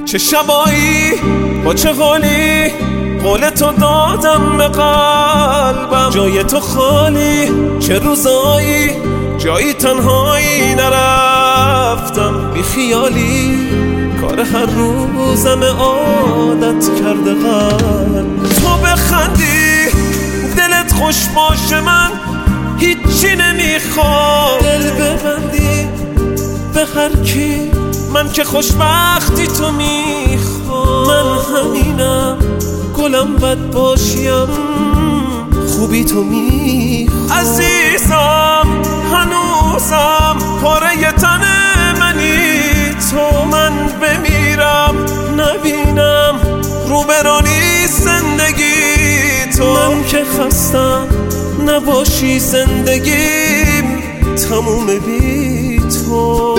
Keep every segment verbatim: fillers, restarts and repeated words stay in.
چه شبایی با چه حالی قول تو دادم به قلبم، جای تو خالی چه روزایی جایی تنهایی نرفتم، بی خیالی کار هر روزم عادت کرده قلب. تو بخندی دلت خوش باشه من هیچی نمیخوام، دل ببندی به هر کی من که خوشبختی تو میخوام. من همینم گلم بد باشیم خوبی تو میخوام. عزیزم هنوزم پاره تن منی تو، من بمیرم نبینم روبرانی زندگی تو. من که خستم نباشی زندگیم تموم بی تو.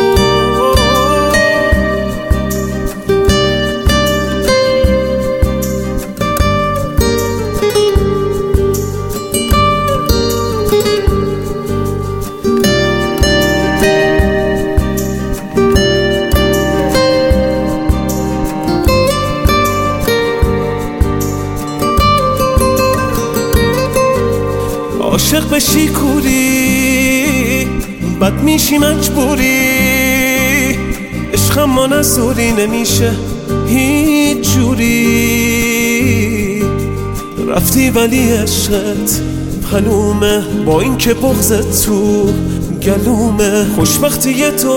عاشق بشی کوری بد میشی مجبوری، عشقم ما نزوری نمیشه هیچ جوری. رفتی ولی عشقت پلومه با این که بغضت تو گلومه، خوشبختی تو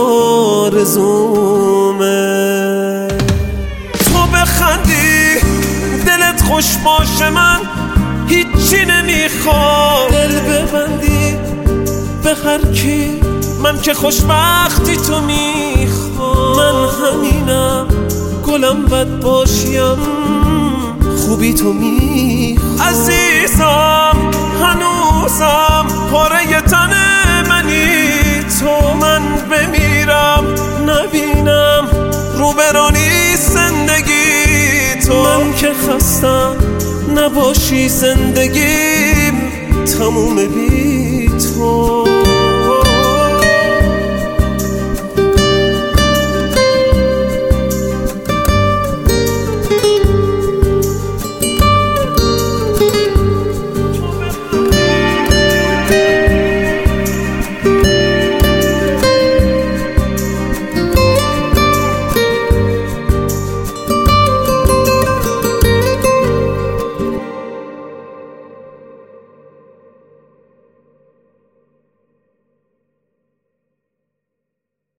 آرزومه. تو بخندی دلت خوش باشه من هیچی نمیخوام، دل ببندی به هر کی من که خوشبختی تو میخوام. من همینم گلم بد باشیم خوبی تو میخوام. عزیزم هنوزم پاره تن منی تو، من بمیرم نبینم روبرانی زندگی تو. من که خستم نباشی زندگیم تموم بی تو.